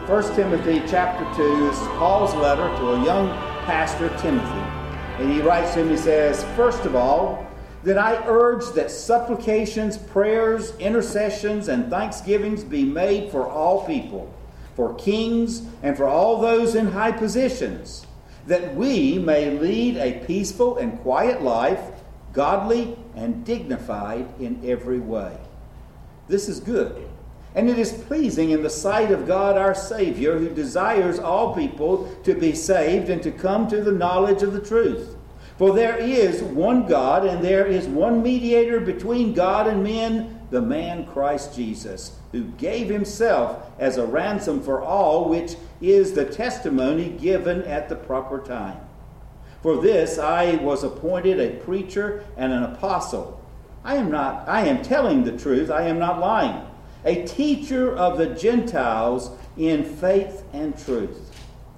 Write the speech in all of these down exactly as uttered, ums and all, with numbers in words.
First Timothy chapter two is Paul's letter to a young pastor, Timothy. And he writes to him, he says, "First of all, that I urge that supplications, prayers, intercessions, and thanksgivings be made for all people, for kings, and for all those in high positions, that we may lead a peaceful and quiet life, godly and dignified in every way. This is good, and it is pleasing in the sight of God our Savior, who desires all people to be saved and to come to the knowledge of the truth. For there is one God, and there is one mediator between God and men, the man Christ Jesus, who gave himself as a ransom for all, which is the testimony given at the proper time. For this I was appointed a preacher and an apostle. I am not, I am telling the truth, I am not lying. A teacher of the Gentiles in faith and truth.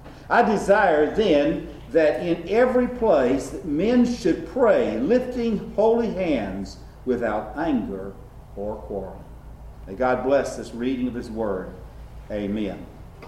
I desire then that in every place that men should pray, lifting holy hands without anger or quarreling." May God bless this reading of His Word. Amen.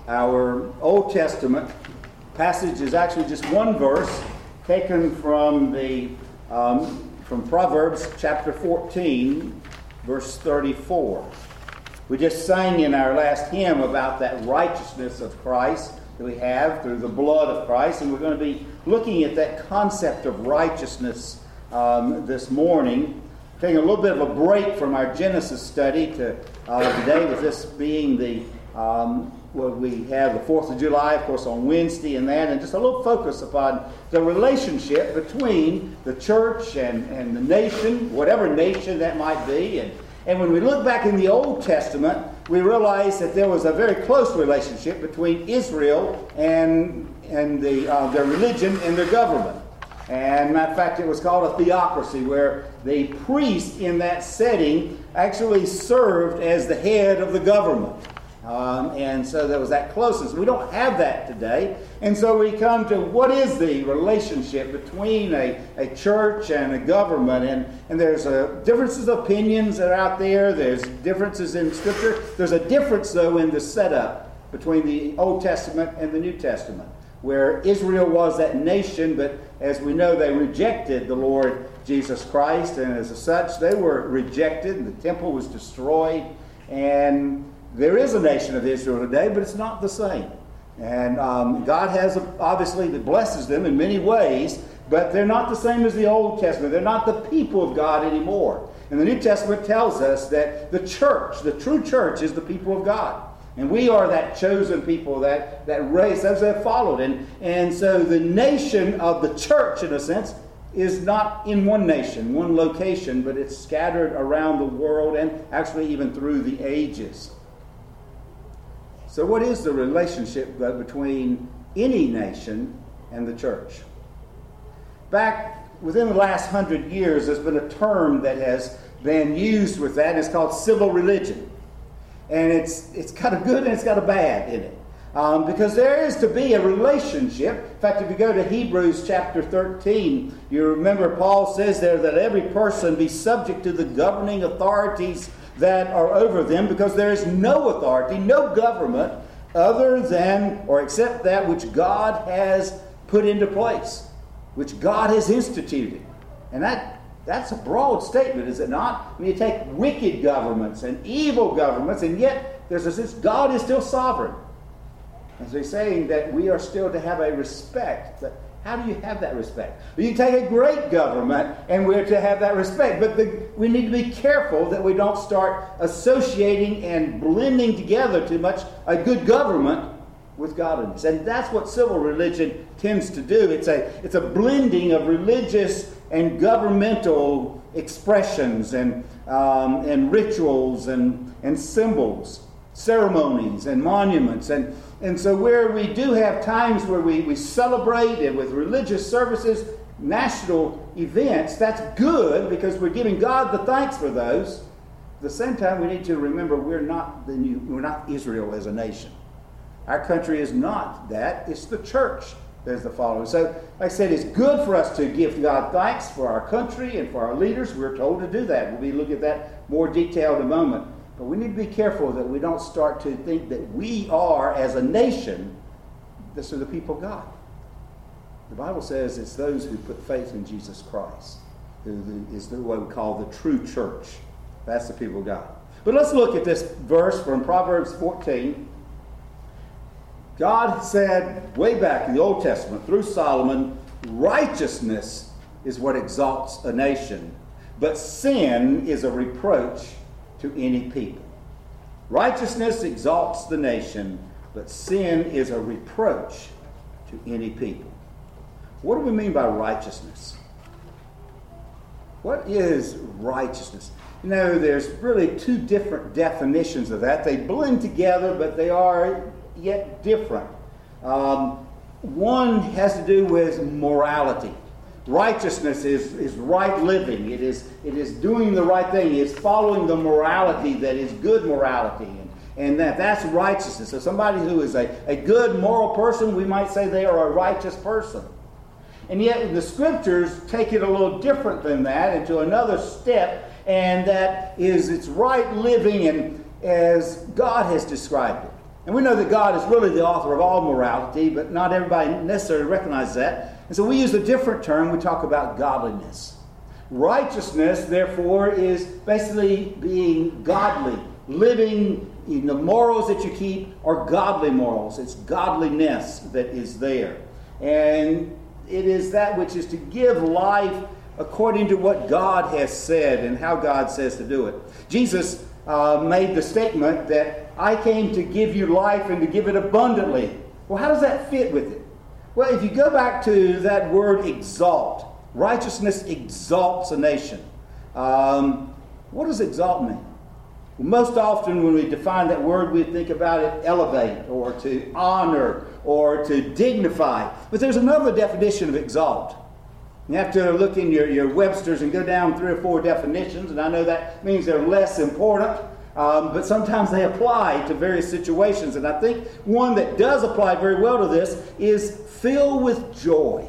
Our Old Testament passage is actually just one verse taken from the um, from Proverbs chapter fourteen, verse thirty-four. We just sang in our last hymn about that righteousness of Christ that we have through the blood of Christ, and we're going to be looking at that concept of righteousness um, this morning. Taking a little bit of a break from our Genesis study to uh, today, with this being the um, well, we have the fourth of July, of course, on Wednesday, and that, and just a little focus upon the relationship between the church and, and the nation, whatever nation that might be. And And when we look back in the Old Testament, we realize that there was a very close relationship between Israel and, and the, uh, their religion and their government. And matter of fact, it was called a theocracy, where the priest in that setting actually served as the head of the government. Um, and so there was that closeness. We don't have that today. And so we come to what is the relationship between a, a church and a government. And, and there's a, differences of opinions that are out there. There's differences in Scripture. There's a difference, though, in the setup between the Old Testament and the New Testament, where Israel was that nation, but as we know, they rejected the Lord Jesus Christ. And as such, they were rejected. And the temple was destroyed. And there is a nation of Israel today, but it's not the same. And um, God has, a, obviously, that blesses them in many ways, but they're not the same as the Old Testament. They're not the people of God anymore. And the New Testament tells us that the church, the true church, is the people of God. And we are that chosen people, that, that race, those that have followed. And, and so the nation of the church, in a sense, is not in one nation, one location, but it's scattered around the world and actually even through the ages. So what is the relationship between any nation and the church? Back within the last hundred years, there's been a term that has been used with that, and it's called civil religion. And it's it's got a good and it's got a bad in it. Um, because there is to be a relationship. In fact, if you go to Hebrews chapter thirteen, you remember Paul says there that every person be subject to the governing authorities that are over them, because there is no authority, no government other than or except that which God has put into place, which God has instituted. And that that's a broad statement, is it not? I mean, you take wicked governments and evil governments, and yet there's a sense God is still sovereign. And so he's saying that we are still to have a respect. But how do you have that respect? Well, you take a great government, and we're to have that respect. But the, we need to be careful that we don't start associating and blending together too much a good government with godliness. And that's what civil religion tends to do. It's a, it's a blending of religious and governmental expressions and, um, and rituals and, and symbols, ceremonies and monuments. And And so where we do have times where we, we celebrate and with religious services, national events, that's good because we're giving God the thanks for those. At the same time, we need to remember we're not the new, we're not Israel as a nation. Our country is not that. It's the church that is the follower. So, like I said, it's good for us to give God thanks for our country and for our leaders. We're told to do that. We'll be looking at that more detailed in a moment. But we need to be careful that we don't start to think that we are, as a nation, this are the people of God. The Bible says it's those who put faith in Jesus Christ who is what we call the true church. That's the people of God. But let's look at this verse from Proverbs fourteen. God said way back in the Old Testament through Solomon, righteousness is what exalts a nation, but sin is a reproach to any people. Righteousness exalts the nation, but sin is a reproach to any people. What do we mean by righteousness? What is righteousness? You know, there's really two different definitions of that. They blend together, but they are yet different. Um, one has to do with morality. Righteousness is, is right living. It is, it is doing the right thing. It's following the morality that is good morality. And, and that, that's righteousness. So somebody who is a, a good moral person, we might say they are a righteous person. And yet the Scriptures take it a little different than that, into another step, and that is it's right living and as God has described it. And we know that God is really the author of all morality, but not everybody necessarily recognizes that. And so we use a different term. We talk about godliness. Righteousness, therefore, is basically being godly, living, you know, the morals that you keep are godly morals. It's godliness that is there. And it is that which is to give life according to what God has said and how God says to do it. Jesus uh, made the statement that I came to give you life and to give it abundantly. Well, how does that fit with it? Well, if you go back to that word exalt, righteousness exalts a nation. Um, what does exalt mean? Well, most often when we define that word, we think about it elevate or to honor or to dignify. But there's another definition of exalt. You have to look in your, your Webster's and go down three or four definitions, and I know that means they're less important, um, but sometimes they apply to various situations. And I think one that does apply very well to this is fill with joy.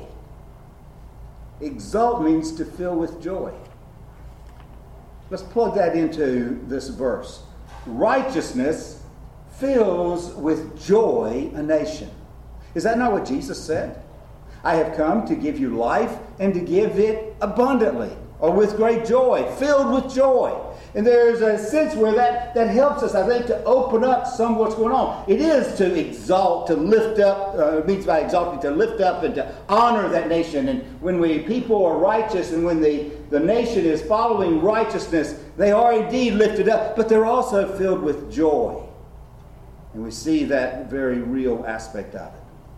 Exalt means to fill with joy. Let's plug that into this verse. Righteousness fills with joy a nation. Is that not what Jesus said? I have come to give you life and to give it abundantly, or with great joy, filled with joy. And there's a sense where that, that helps us, I think, to open up some of what's going on. It is to exalt, to lift up, uh, it means by exalting, to lift up and to honor that nation. And when we people are righteous and when the, the nation is following righteousness, they are indeed lifted up, but they're also filled with joy. And we see that very real aspect of it.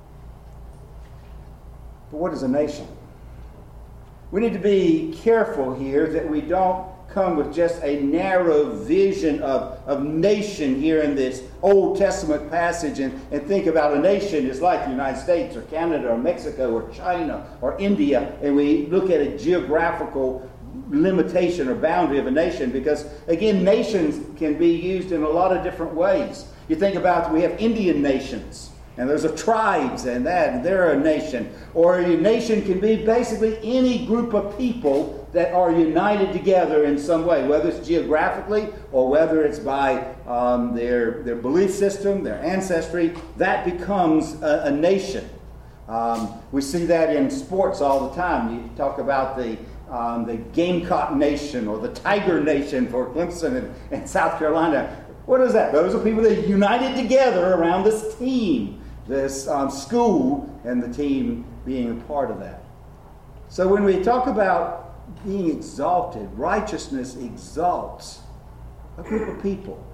But what is a nation? We need to be careful here that we don't come with just a narrow vision of, of nation here in this Old Testament passage and, and think about a nation as like the United States or Canada or Mexico or China or India, and we look at a geographical limitation or boundary of a nation, because again, nations can be used in a lot of different ways. You think about, we have Indian nations. And there's a tribes and that, and they're a nation. Or a nation can be basically any group of people that are united together in some way, whether it's geographically or whether it's by um, their, their belief system, their ancestry. That becomes a, a nation. Um, we see that in sports all the time. You talk about the um, the Gamecock Nation or the Tiger Nation for Clemson and, and South Carolina. What is that? Those are people that united together around this team. This um, school and the team being a part of that. So when we talk about being exalted, righteousness exalts a group of people.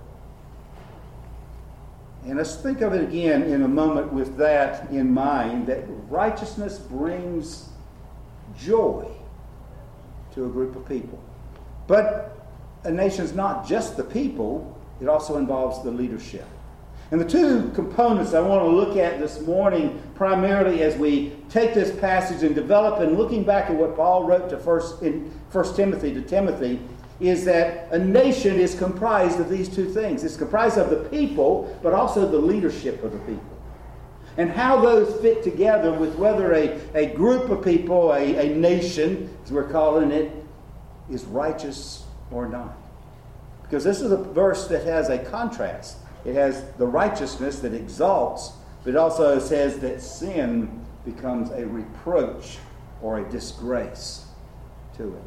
And let's think of it again in a moment with that in mind, that righteousness brings joy to a group of people. But a nation's not just the people, it also involves the leadership. And the two components I want to look at this morning, primarily as we take this passage and develop, and looking back at what Paul wrote to first in First Timothy to Timothy, is that a nation is comprised of these two things. It's comprised of the people, but also the leadership of the people. And how those fit together with whether a, a group of people, a, a nation, as we're calling it, is righteous or not. Because this is a verse that has a contrast. It has the righteousness that exalts, but it also says that sin becomes a reproach or a disgrace to it.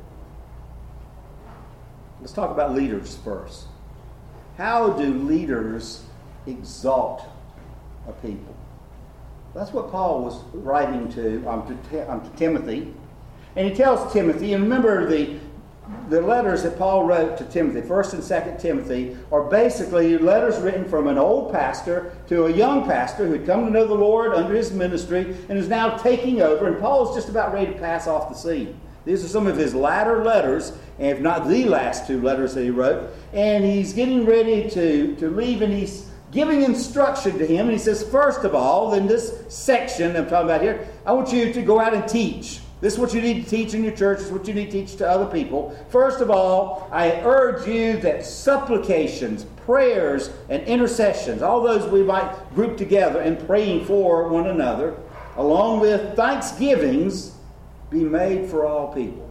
Let's talk about leaders first. How do leaders exalt a people? That's what Paul was writing to, um, to, um, to Timothy. And he tells Timothy, and remember the, the letters that Paul wrote to Timothy, First and Second Timothy, are basically letters written from an old pastor to a young pastor who had come to know the Lord under his ministry and is now taking over. And Paul is just about ready to pass off the scene. These are some of his latter letters, if not the last two letters that he wrote. And he's getting ready to, to leave, and he's giving instruction to him. And he says, first of all, in this section I'm talking about here, I want you to go out and teach. This is what you need to teach in your church. This is what you need to teach to other people. First of all, I urge you that supplications, prayers, and intercessions, all those we might group together in praying for one another, along with thanksgivings, be made for all people.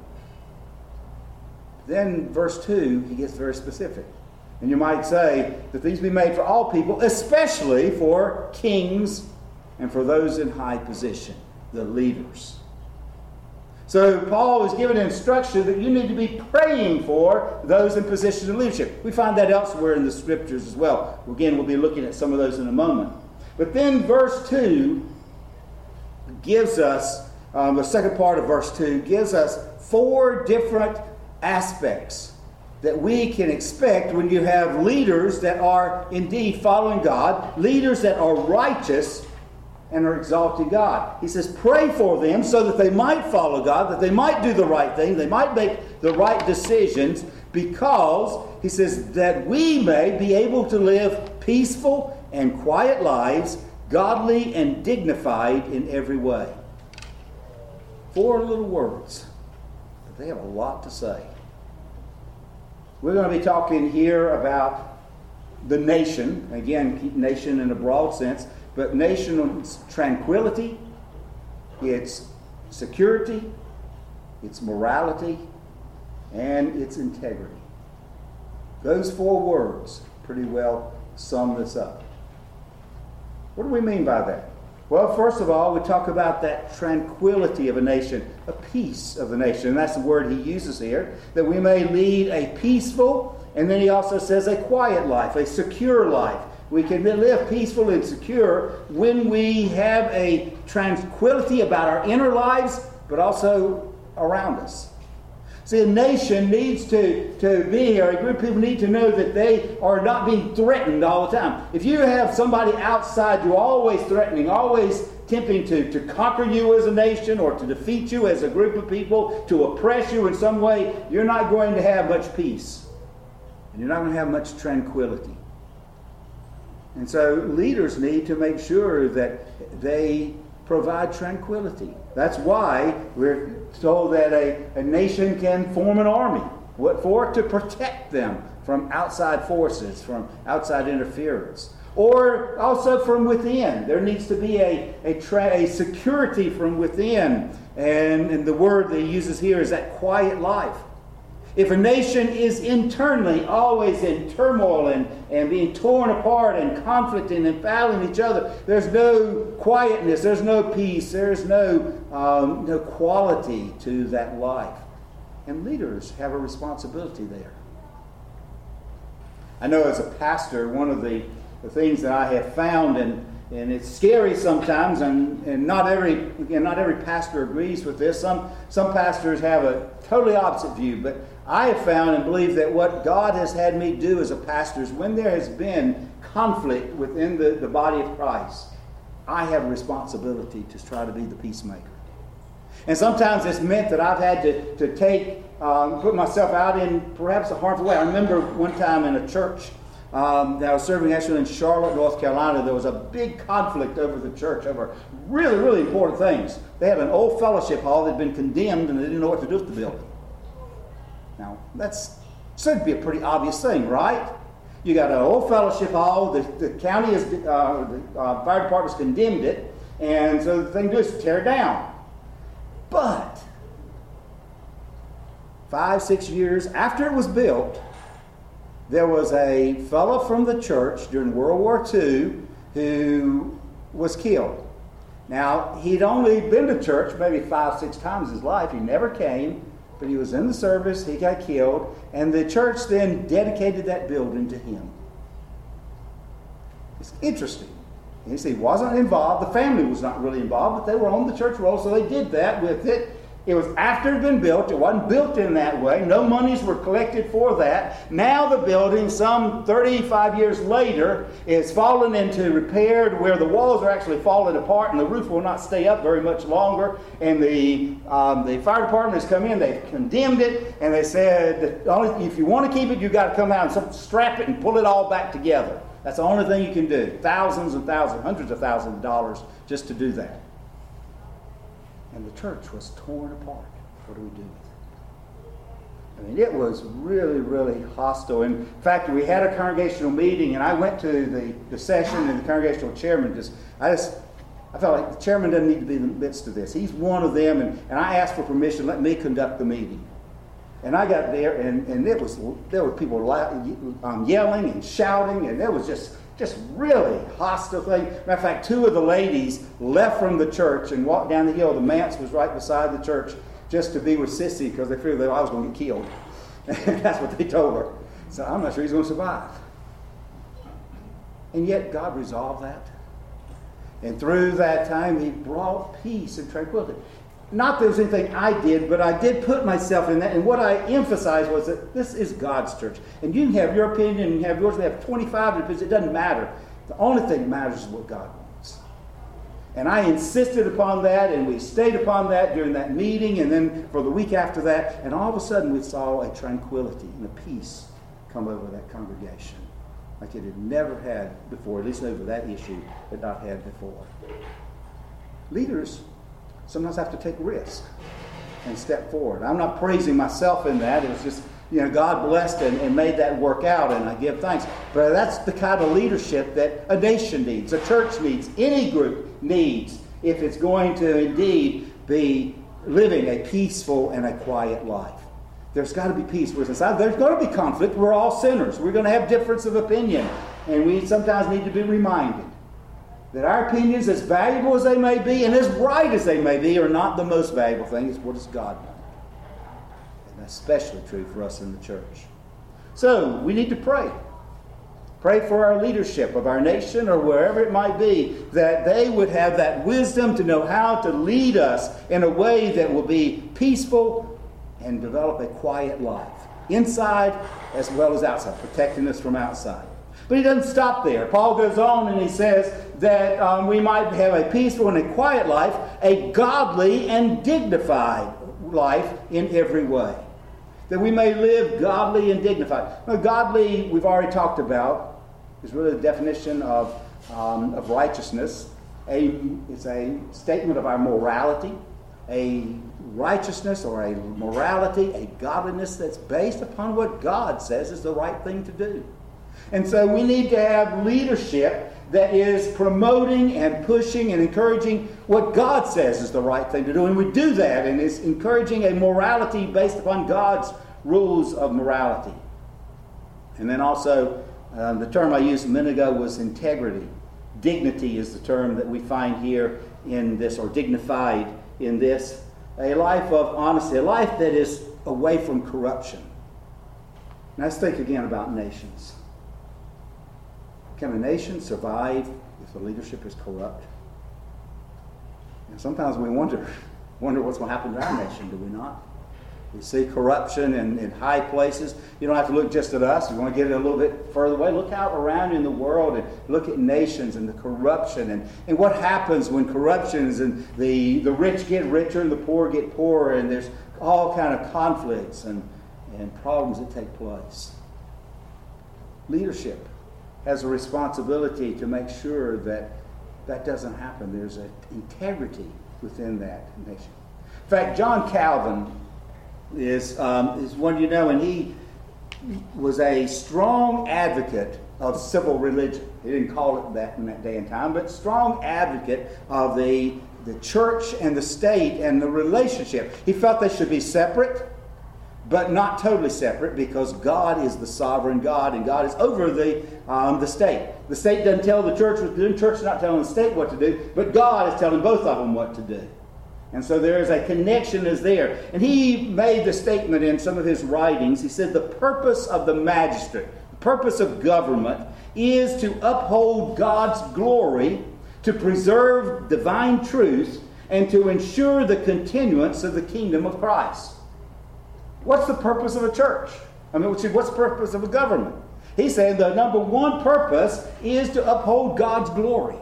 Then verse two, he gets very specific. And you might say that these be made for all people, especially for kings and for those in high position, the leaders. So Paul is giving instruction that you need to be praying for those in positions of leadership. We find that elsewhere in the scriptures as well. Again, we'll be looking at some of those in a moment. But then verse two gives us, um, the second part of verse two gives us four different aspects that we can expect when you have leaders that are indeed following God, leaders that are righteous and are exalting God. He says, pray for them so that they might follow God, that they might do the right thing, they might make the right decisions, because, he says, that we may be able to live peaceful and quiet lives, godly and dignified in every way. Four little words, but they have a lot to say. We're going to be talking here about the nation. Again, keep nation in a broad sense. But nation's tranquility, its security, its morality, and its integrity. Those four words pretty well sum this up. What do we mean by that? Well, first of all, we talk about that tranquility of a nation, a peace of the nation. And that's the word he uses here, that we may lead a peaceful, and then he also says a quiet life, a secure life. We can live peaceful and secure when we have a tranquility about our inner lives, but also around us. See, a nation needs to, to be here. A group of people need to know that they are not being threatened all the time. If you have somebody outside you always threatening, always tempting to, to conquer you as a nation or to defeat you as a group of people, to oppress you in some way, you're not going to have much peace. And you're not going to have much tranquility. And so leaders need to make sure that they provide tranquility. That's why we're told that a, a nation can form an army. What for? To protect them from outside forces, from outside interference. Or also from within. There needs to be a, a, tra- a security from within. And, and the word that he uses here is that quiet life. If a nation is internally always in turmoil and, and being torn apart and conflicting and battling each other, there's no quietness, there's no peace, there's no, um, no quality to that life. And leaders have a responsibility there. I know as a pastor, one of the, the things that I have found, and, and it's scary sometimes, and, and not every again, not every pastor agrees with this. Some, some pastors have a totally opposite view, but I have found and believe that what God has had me do as a pastor is when there has been conflict within the, the body of Christ, I have a responsibility to try to be the peacemaker. And sometimes it's meant that I've had to, to take, um, put myself out in perhaps a harmful way. I remember one time in a church um, that I was serving actually in Charlotte, North Carolina, there was a big conflict over the church over really, really important things. They had an old fellowship hall that had been condemned and they didn't know what to do with the building. Now, that's should be a pretty obvious thing, right? You got an old fellowship hall, the, the county, is, uh, the uh, fire department's condemned it, and so the thing to do is tear it down. But, five, six years after it was built, there was a fellow from the church during World War Two who was killed. Now, he'd only been to church maybe five, six times in his life. He never came, but he was in the service. He got killed, and the church then dedicated that building to him. It's interesting. You see, he wasn't involved. The family was not really involved, but they were on the church roll, so they did that with it. It was after it had been built. It wasn't built in that way. No monies were collected for that. Now the building, some thirty-five years later, is fallen into repair to where the walls are actually falling apart and the roof will not stay up very much longer. And the um, the fire department has come in. They've condemned it, and they said, only if you want to keep it, you've got to come out and strap it and pull it all back together. That's the only thing you can do. Thousands and thousands, hundreds of thousands of dollars just to do that. And the church was torn apart. What do we do with it? I mean, it was really, really hostile. In fact, we had a congregational meeting, and I went to the, the session, and the congregational chairman just, I just, I felt like the chairman doesn't need to be in the midst of this. He's one of them, and, and I asked for permission, let me conduct the meeting. And I got there, and, and it was there were people um, yelling and shouting, and there was just just really hostile thing. Matter of fact, two of the ladies left from the church and walked down the hill. The manse was right beside the church just to be with Sissy because they feared that I was going to get killed. That's what they told her. So I'm not sure he's going to survive. And yet God resolved that. And through that time, he brought peace and tranquility. Not that there was anything I did, but I did put myself in that. And what I emphasized was that this is God's church. And you can have your opinion and you have yours. They have twenty-five opinions. It doesn't matter. The only thing that matters is what God wants. And I insisted upon that, and we stayed upon that during that meeting, and then for the week after that. And all of a sudden, we saw a tranquility and a peace come over that congregation like it had never had before, at least over that issue, it had not had before. Leaders sometimes have to take risk and step forward. I'm not praising myself in that. It was just, you know, God blessed and, and made that work out, and I give thanks. But that's the kind of leadership that a nation needs, a church needs, any group needs, if it's going to indeed be living a peaceful and a quiet life. There's got to be peace with us. There's going to be conflict. We're all sinners. We're going to have difference of opinion, and we sometimes need to be reminded that our opinions, as valuable as they may be and as right as they may be, are not the most valuable thing. It's what does God want. And that's especially true for us in the church. So, we need to pray. Pray for our leadership of our nation or wherever it might be, that they would have that wisdom to know how to lead us in a way that will be peaceful and develop a quiet life, inside as well as outside, protecting us from outside. But he doesn't stop there. Paul goes on and he says that um, we might have a peaceful and a quiet life, a godly and dignified life in every way. That we may live godly and dignified. Now, godly, we've already talked about, is really the definition of, um, of righteousness. A, it's a statement of our morality, a righteousness or a morality, a godliness that's based upon what God says is the right thing to do. And so we need to have leadership that is promoting and pushing and encouraging what God says is the right thing to do. And we do that, and it's encouraging a morality based upon God's rules of morality. And then also, um, the term I used a minute ago was integrity. Dignity is the term that we find here in this, or dignified in this. A life of honesty, a life that is away from corruption. Now let's think again about nations. Can a nation survive if the leadership is corrupt? And sometimes we wonder, wonder what's going to happen to our nation, do we not? We see corruption in, in high places. You don't have to look just at us. You want to get it a little bit further away. Look out around in the world and look at nations and the corruption. And, and what happens when corruption is and the, the rich get richer and the poor get poorer, and there's all kind of conflicts and, and problems that take place. Leadership has a responsibility to make sure that that doesn't happen. There's an integrity within that nation. In fact, John Calvin is um, is one you know, and he was a strong advocate of civil religion. He didn't call it that in that day and time, but strong advocate of the, the church and the state and the relationship. He felt they should be separate, but not totally separate, because God is the sovereign God, and God is over the um, the state. The state doesn't tell the church what to do, the church is not telling the state what to do, but God is telling both of them what to do. And so there is a connection is there. And he made the statement in some of his writings. He said the purpose of the magistrate, the purpose of government, is to uphold God's glory, to preserve divine truth, and to ensure the continuance of the kingdom of Christ. What's the purpose of a church? I mean, what's the purpose of a government? He's saying the number one purpose is to uphold God's glory.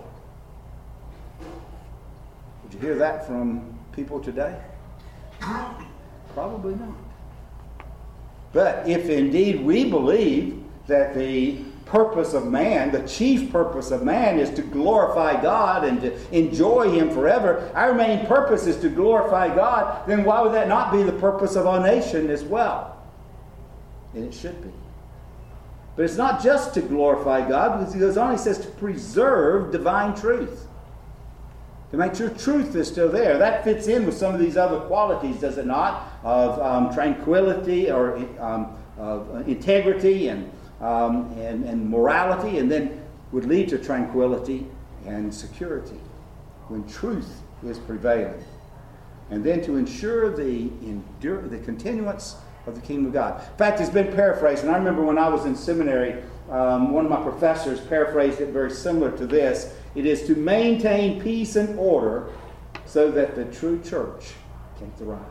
Would you hear that from people today? Probably not. But if indeed we believe that the purpose of man, the chief purpose of man, is to glorify God and to enjoy Him forever, our main purpose is to glorify God, then why would that not be the purpose of our nation as well? And it should be. But it's not just to glorify God, because he goes on, he says to preserve divine truth. To make sure truth is still there. That fits in with some of these other qualities, does it not? Of um, tranquility or um, of integrity and Um, and, and morality, and then would lead to tranquility and security when truth is prevailing. And then to ensure the endure, the continuance of the kingdom of God. In fact, it's been paraphrased, and I remember when I was in seminary, um, one of my professors paraphrased it very similar to this. It is to maintain peace and order so that the true church can thrive.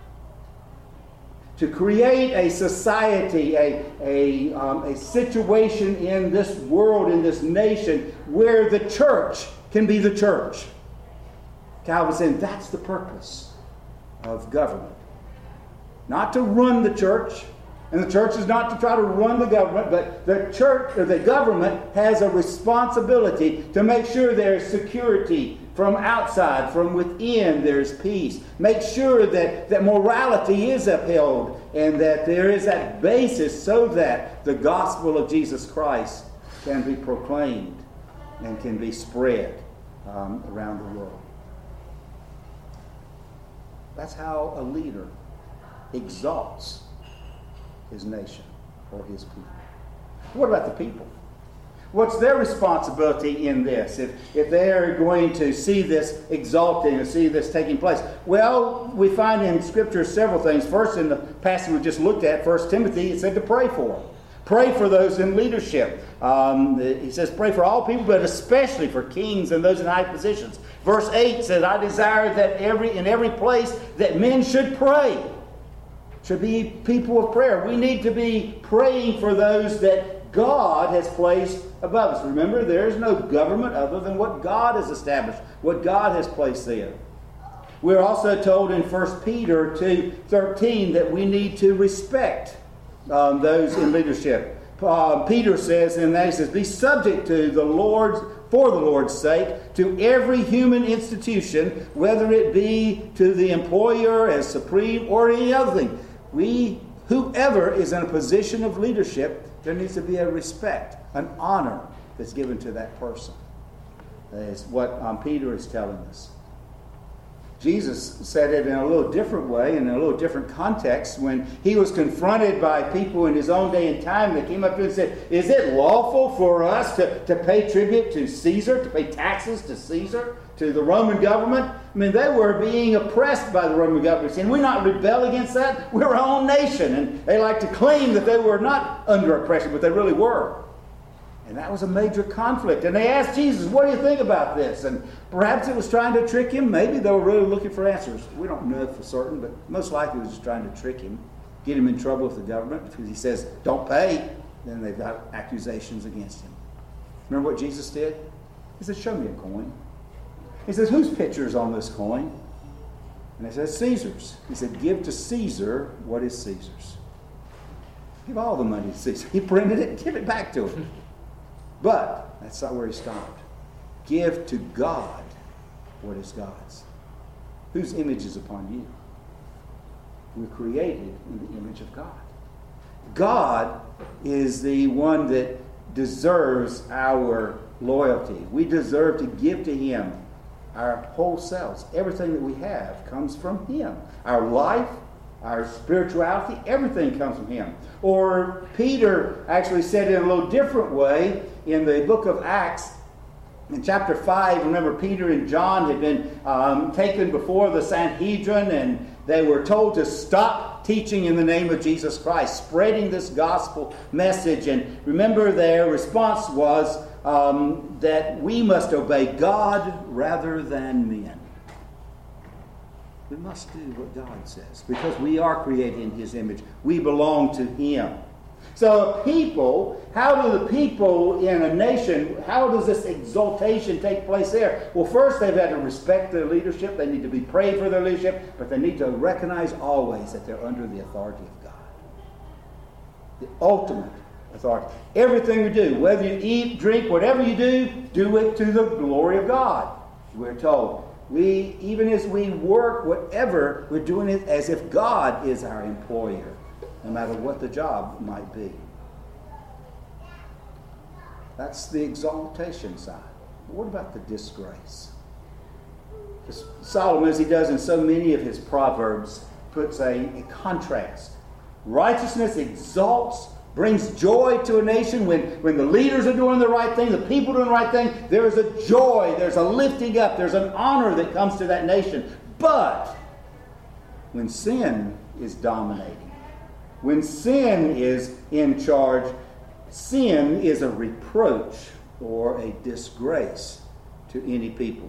To create a society, a, a, um, a situation in this world, in this nation, where the church can be the church. Calvin said that's the purpose of government. Not to run the church, and the church is not to try to run the government, but the church or the government has a responsibility to make sure there's security from outside, from within there's peace. Make sure that, that morality is upheld and that there is that basis so that the gospel of Jesus Christ can be proclaimed and can be spread um, around the world. That's how a leader exalts his nation or his people. What about the people? What's their responsibility in this? If, if they're going to see this exalting and see this taking place? Well, we find in Scripture several things. First, in the passage we just looked at, First Timothy, it said to pray for them. Pray for those in leadership. Um, he says pray for all people, but especially for kings and those in high positions. Verse eight says, I desire that every in every place that men should pray. Should be people of prayer. We need to be praying for those that God has placed above us. Remember, there is no government other than what God has established, what God has placed there. We're also told in First Peter two thirteen that we need to respect um, those in leadership. Uh, Peter says in that, he says, be subject to the Lord's, for the Lord's sake, to every human institution, whether it be to the employer as supreme or any other thing. We, whoever is in a position of leadership, there needs to be a respect, an honor that's given to that person. That's what um, Peter is telling us. Jesus said it in a little different way, in a little different context, when he was confronted by people in his own day and time that came up to him and said, is it lawful for us to, to pay tribute to Caesar, to pay taxes to Caesar, to the Roman government? I mean, they were being oppressed by the Roman government. Saying, we not rebel against that? We're our own nation. And they like to claim that they were not under oppression, but they really were. And that was a major conflict. And they asked Jesus, what do you think about this? And perhaps it was trying to trick him. Maybe they were really looking for answers. We don't know for certain, but most likely it was just trying to trick him, get him in trouble with the government, because he says, don't pay. Then they've got accusations against him. Remember what Jesus did? He said, show me a coin. He says, whose picture is on this coin? And they said, Caesar's. He said, give to Caesar what is Caesar's. Give all the money to Caesar. He printed it, give it back to him. But that's not where he stopped. Give to God what is God's. Whose image is upon you? We're created in the image of God. God is the one that deserves our loyalty. We deserve to give to Him our whole selves. Everything that we have comes from Him. Our life, our spirituality, everything comes from Him. Or Peter actually said it in a little different way in the book of Acts. In chapter five, remember Peter and John had been um, taken before the Sanhedrin, and they were told to stop teaching in the name of Jesus Christ, spreading this gospel message. And remember their response was um, that we must obey God rather than men. We must do what God says because we are created in His image. We belong to Him. So people, how do the people in a nation, how does this exaltation take place there? Well, first they've got to respect their leadership. They need to be prayed for their leadership, but they need to recognize always that they're under the authority of God. The ultimate authority. Everything we do, whether you eat, drink, whatever you do, do it to the glory of God. We're told. We, even as we work, whatever, we're doing it as if God is our employer, no matter what the job might be. That's the exaltation side. But what about the disgrace? Solomon, as he does in so many of his proverbs, puts a, a contrast. Righteousness exalts, brings joy to a nation. When, when the leaders are doing the right thing, the people are doing the right thing, there is a joy, there's a lifting up, there's an honor that comes to that nation. But when sin is dominating, when sin is in charge, sin is a reproach or a disgrace to any people.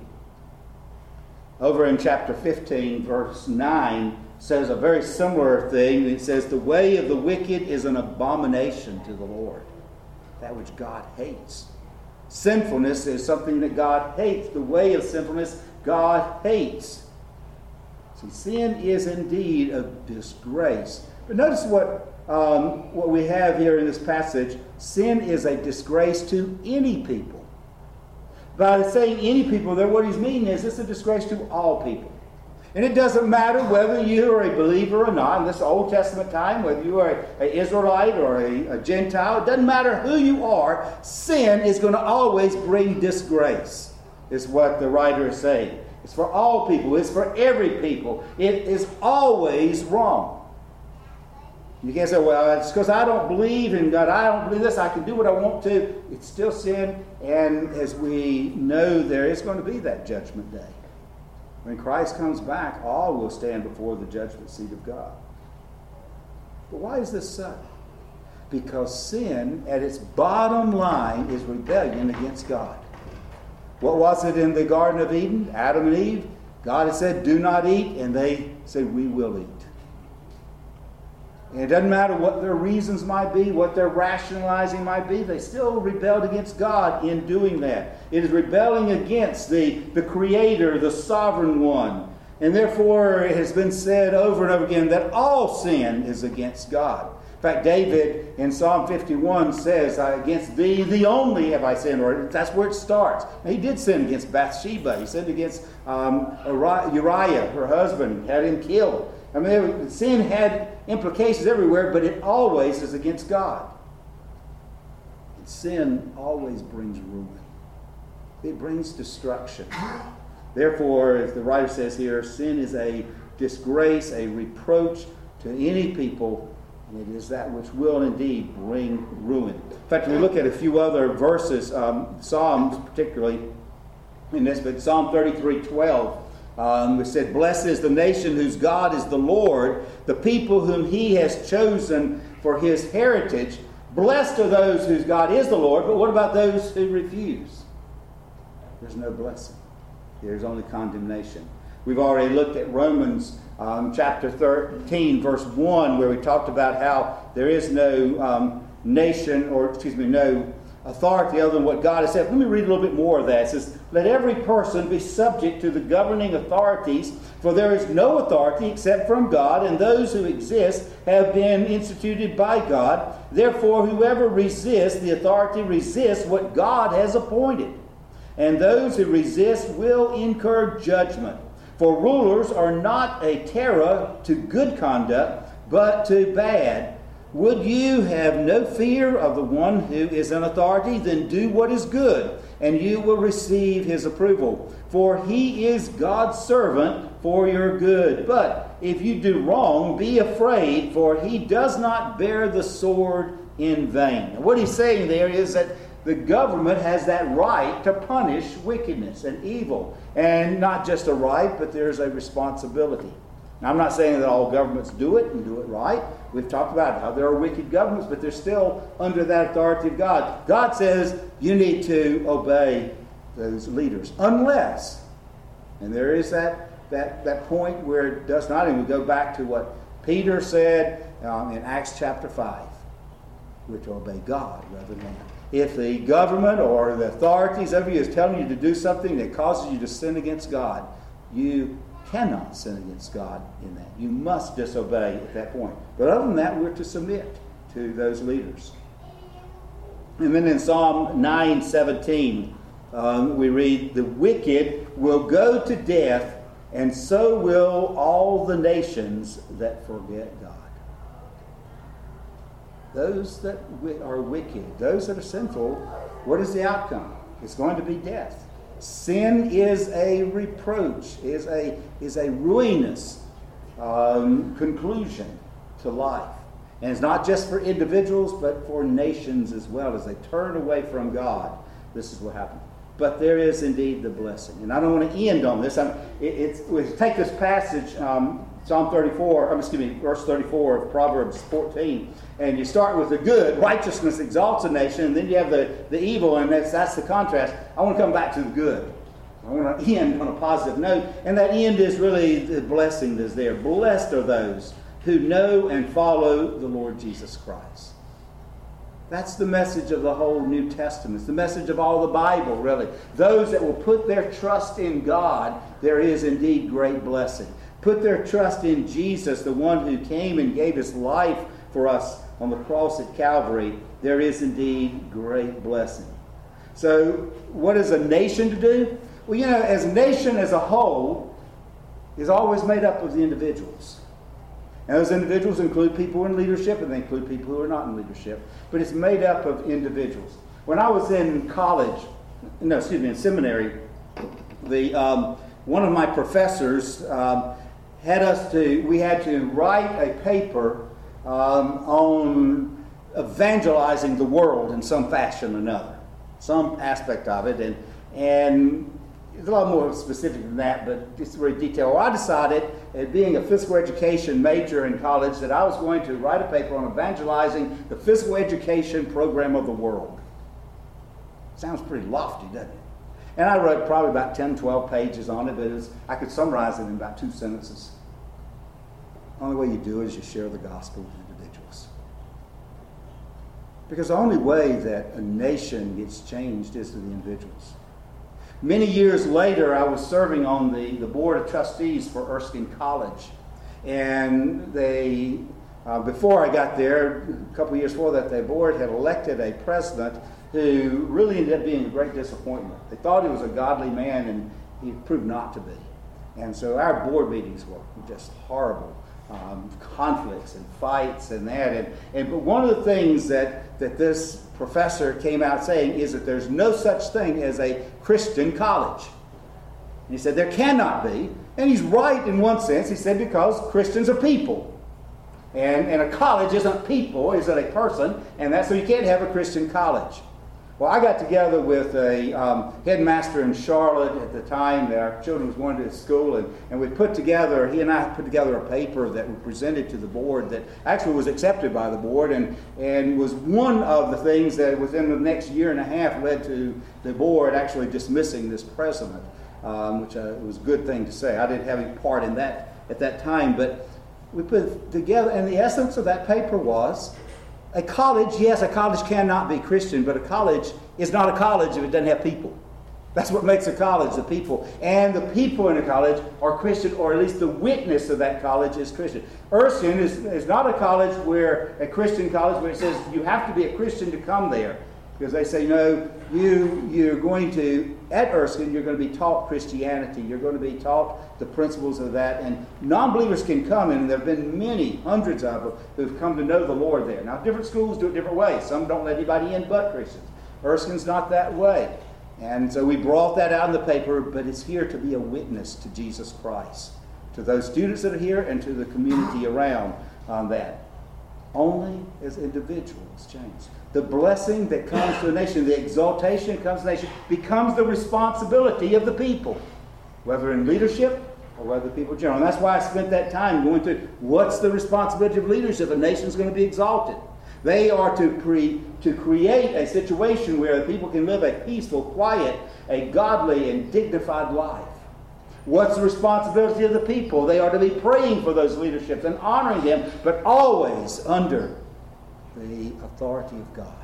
Over in chapter fifteen, verse nine, says a very similar thing. It says, the way of the wicked is an abomination to the Lord, that which God hates. Sinfulness is something that God hates. The way of sinfulness, God hates. See, sin is indeed a disgrace. But notice what, um, what we have here in this passage. Sin is a disgrace to any people. By saying any people there, what he's meaning is it's a disgrace to all people. And it doesn't matter whether you are a believer or not. In this Old Testament time, whether you are an Israelite or a, a Gentile, it doesn't matter who you are, sin is going to always bring disgrace, is what the writer is saying. It's for all people. It's for every people. It is always wrong. You can't say, well, it's because I don't believe in God. I don't believe this. I can do what I want to. It's still sin. And as we know, there is going to be that judgment day. When Christ comes back, all will stand before the judgment seat of God. But why is this so? Because sin, at its bottom line, is rebellion against God. What was it in the Garden of Eden? Adam and Eve. God had said, do not eat. And they said, we will eat. And it doesn't matter what their reasons might be, what their rationalizing might be, they still rebelled against God in doing that. It is rebelling against the, the Creator, the Sovereign One. And therefore it has been said over and over again that all sin is against God. In fact, David in Psalm fifty-one says, against thee, thee only have I sinned. Or that's where it starts. Now, he did sin against Bathsheba. He sinned against um, Uriah, her husband, had him killed. I mean, sin had implications everywhere, but it always is against God. And sin always brings ruin. It brings destruction. Therefore, as the writer says here, sin is a disgrace, a reproach to any people, and it is that which will indeed bring ruin. In fact, we look at a few other verses, um, Psalms particularly in this, but Psalm thirty-three twelve. Um, we said, blessed is the nation whose God is the Lord, the people whom He has chosen for His heritage. Blessed are those whose God is the Lord, but what about those who refuse? There's no blessing. There's only condemnation. We've already looked at Romans um, chapter thirteen, verse one, where we talked about how there is no um, nation, or excuse me, no authority other than what God has said. Let me read a little bit more of that. It says, let every person be subject to the governing authorities, for there is no authority except from God, and those who exist have been instituted by God. Therefore, whoever resists the authority resists what God has appointed. And those who resist will incur judgment. For rulers are not a terror to good conduct, but to bad. Would you have no fear of the one who is in authority? Then do what is good, and you will receive his approval. for he is God's servant for your good. But if you do wrong, be afraid, for he does not bear the sword in vain. And what he's saying there is that the government has that right to punish wickedness and evil. And not just a right, but there's a responsibility. Now, I'm not saying that all governments do it and do it right. We've talked about how there are wicked governments, but they're still under that authority of God. God says you need to obey those leaders. Unless, and there is that, that, that point where it does not, and we go back to what Peter said um, in Acts chapter five. We're to obey God rather than man. If the government or the authorities over you is telling you to do something that causes you to sin against God, you cannot sin against God in that. You must disobey at that point. But other than that, we're to submit to those leaders. And then in Psalm nine seventeen, um, we read, the wicked will go to death, and so will all the nations that forget God. Those that are wicked, those that are sinful, what is the outcome? It's going to be death. Sin is a reproach, is a, is a ruinous um, conclusion to life. And it's not just for individuals, but for nations as well. As they turn away from God, this is what happens. But there is indeed the blessing. And I don't want to end on this. I'm, it, it's, we take this passage, um, Psalm thirty-four, um, excuse me, verse thirty-four of Proverbs fourteen, and you start with the good. Righteousness exalts a nation, and then you have the, the evil, and that's, that's the contrast. I want to come back to the good. I want to end on a positive note, and that end is really the blessing that's there. Blessed are those who know and follow the Lord Jesus Christ. That's the message of the whole New Testament. It's the message of all the Bible, really. Those that will put their trust in God, there is indeed great blessing. Put their trust in Jesus, the one who came and gave his life for us on the cross at Calvary, there is indeed great blessing. So, what is a nation to do? Well, you know, as a nation as a whole is always made up of the individuals. And those individuals include people in leadership, and they include people who are not in leadership. But it's made up of individuals. When I was in college, no, excuse me, in seminary, the um, one of my professors um, had us to, we had to write a paper um, on evangelizing the world in some fashion or another, some aspect of it. And, and it's a lot more specific than that, but just very detailed. Well, I decided, as being a physical education major in college, that I was going to write a paper on evangelizing the physical education program of the world. Sounds pretty lofty, doesn't it? And I wrote probably about ten, twelve pages on it, but it was, I could summarize it in about two sentences. The only way you do it is you share the gospel with individuals. Because the only way that a nation gets changed is through the individuals. Many years later, I was serving on the, the board of trustees for Erskine College. And they, uh, before I got there, a couple of years before that, the board had elected a president who really ended up being a great disappointment. They thought he was a godly man, and he proved not to be. And so our board meetings were just horrible. Um, conflicts and fights and that. And, and but one of the things that, that this professor came out saying is that there's no such thing as a Christian college. And he said there cannot be. And he's right in one sense. He said because Christians are people. And, and a college isn't people, it's a person. And that's so you can't have a Christian college. Well, I got together with a um, headmaster in Charlotte at the time that our children was going to school, and, and we put together, he and I put together a paper that we presented to the board that actually was accepted by the board, and, and was one of the things that within the next year and a half led to the board actually dismissing this president, um, which uh, was a good thing to say. I didn't have any part in that at that time, but we put together, and the essence of that paper was, a college, yes, a college cannot be Christian, but a college is not a college if it doesn't have people. That's what makes a college, the people. And the people in a college are Christian, or at least the witness of that college is Christian. Erskine is, is not a college where, a Christian college where it says you have to be a Christian to come there. Because they say, no, you, you're going to, at Erskine, you're going to be taught Christianity. You're going to be taught the principles of that. And non-believers can come in, and there have been many, hundreds of them, who've come to know the Lord there. Now, different schools do it different ways. Some don't let anybody in but Christians. Erskine's not that way. And so we brought that out in the paper, but it's here to be a witness to Jesus Christ, to those students that are here and to the community around on that. Only as individuals change. The blessing that comes to a nation, the exaltation that comes to a nation, becomes the responsibility of the people, whether in leadership or whether people in general. And that's why I spent that time going through what's the responsibility of leaders if a nation's going to be exalted. They are to, pre, to create a situation where people can live a peaceful, quiet, a godly, and dignified life. What's the responsibility of the people? They are to be praying for those leaderships and honoring them, but always under the authority of God.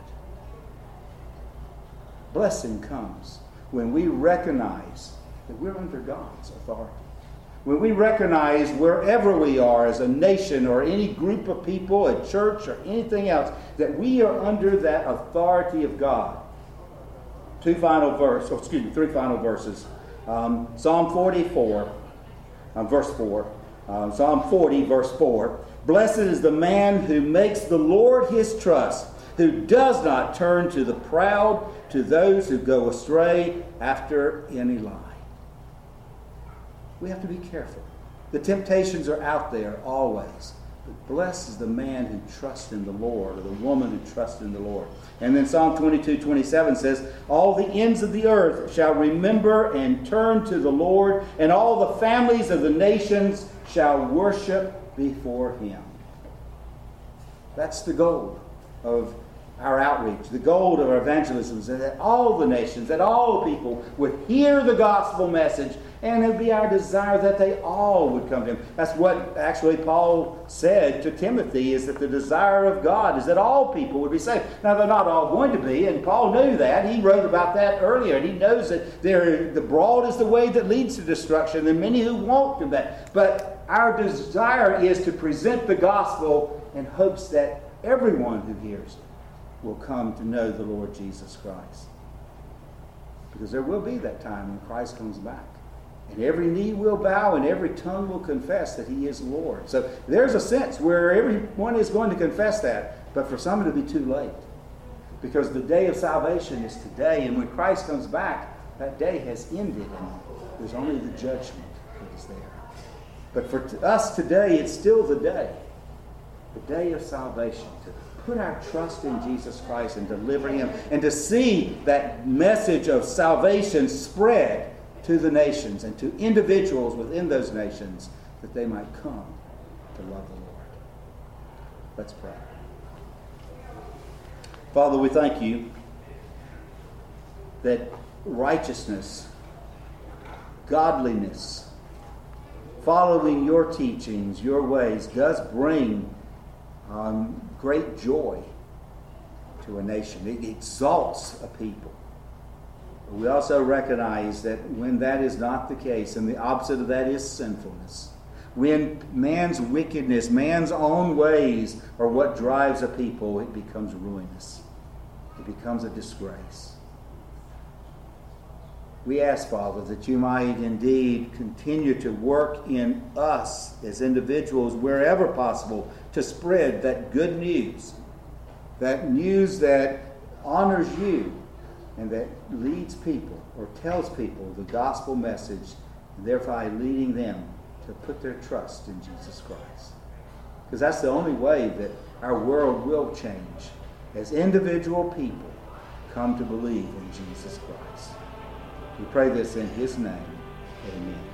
Blessing comes when we recognize that we're under God's authority. When we recognize wherever we are as a nation or any group of people, a church or anything else, that we are under that authority of God. Two final verses, oh, excuse me, three final verses. Um, Psalm forty-four, um, verse four. Um, Psalm forty, verse four. Blessed is the man who makes the Lord his trust, who does not turn to the proud, to those who go astray after any lie. We have to be careful. The temptations are out there always. But blessed is the man who trusts in the Lord, or the woman who trusts in the Lord. And then Psalm twenty-two, twenty-seven says, all the ends of the earth shall remember and turn to the Lord, and all the families of the nations shall worship before him. That's the goal of our outreach. The goal of our evangelism is that all the nations, that all people would hear the gospel message, and it would be our desire that they all would come to him. That's what actually Paul said to Timothy, is that the desire of God is that all people would be saved. Now, they're not all going to be, and Paul knew that. He wrote about that earlier, and he knows that there, the broad is the way that leads to destruction, and many who walk in that. But our desire is to present the gospel in hopes that everyone who hears it will come to know the Lord Jesus Christ. Because there will be that time when Christ comes back. And every knee will bow and every tongue will confess that he is Lord. So there's a sense where everyone is going to confess that. But for some it'll be too late. Because the day of salvation is today. And when Christ comes back, that day has ended. And there's only the judgment that is there. But for t- us today, it's still the day. The day of salvation. To put our trust in Jesus Christ and deliver him. And to see that message of salvation spread to the nations and to individuals within those nations, that they might come to love the Lord. Let's pray. Father, we thank you that righteousness, godliness, following your teachings, your ways, does bring um, great joy to a nation. It exalts a people. We also recognize that when that is not the case, and the opposite of that is sinfulness, when man's wickedness, man's own ways are what drives a people, it becomes ruinous. It becomes a disgrace. We ask, Father, that you might indeed continue to work in us as individuals, wherever possible, to spread that good news, that news that honors you, and that leads people or tells people the gospel message, and thereby leading them to put their trust in Jesus Christ. Because that's the only way that our world will change, as individual people come to believe in Jesus Christ. We pray this in his name. Amen.